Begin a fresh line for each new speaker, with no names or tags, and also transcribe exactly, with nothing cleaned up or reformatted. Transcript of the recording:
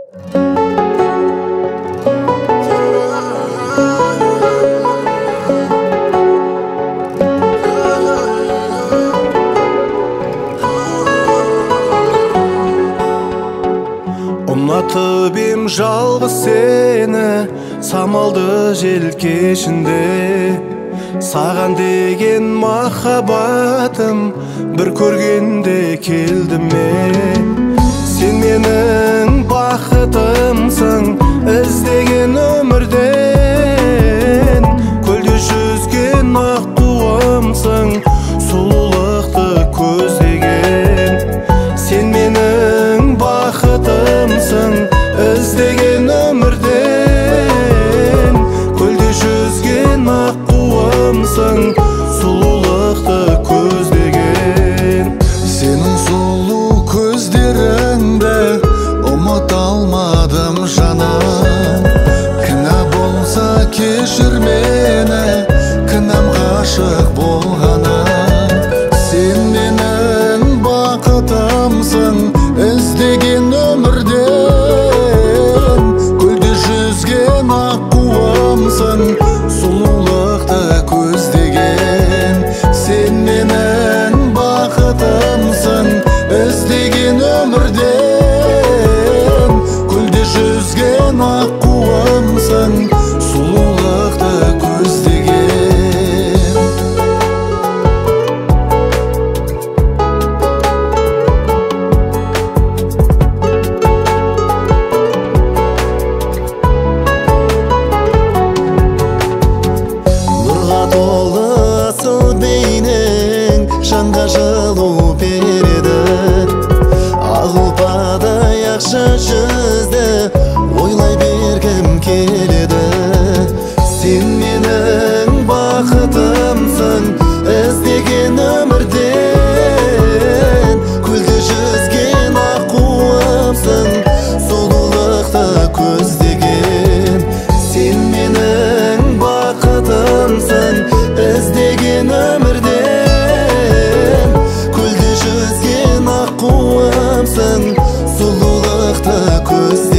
Ұнатып ем жалғыз сені, самалды желкешінде. Саған деген махаббатым бір көргенде келді ме? Сен менің бақытымсың, іздеген өмірден. Көлде жүзген аққуымсың, сұлулықты көздеген. Сен менің бақытымсың, іздеген өмірден. Көлде жүзген аққуымсың, сұлулықты көздеген.
Сенің сұлу көздеріңді ұмыта алмадым жаным. Кінә болса кешір мені, кінәм ғашық болғаным. Сен менің бақытымсың, іздеген өмірден. Көлде жүзген аққуымсың, сұлулықты көздеген. Сен менің бақытымсың, іздеген өмірден. Көлде жүзген аққуымсың, сұлулықты көздеген.
Нұрға толы асыл бейнең жанға жылу береді. Ақ ұлпадай ақша жүзді ойлай бергім келеді. Сен менің бақытымсың, іздеген өмірден. Көлде жүзген аққуымсың, сұлулықты көздеген. Сен менің бақытымсың, іздеген өмірден. Көлде жүзген аққуымсың, сұлулықты көздеген.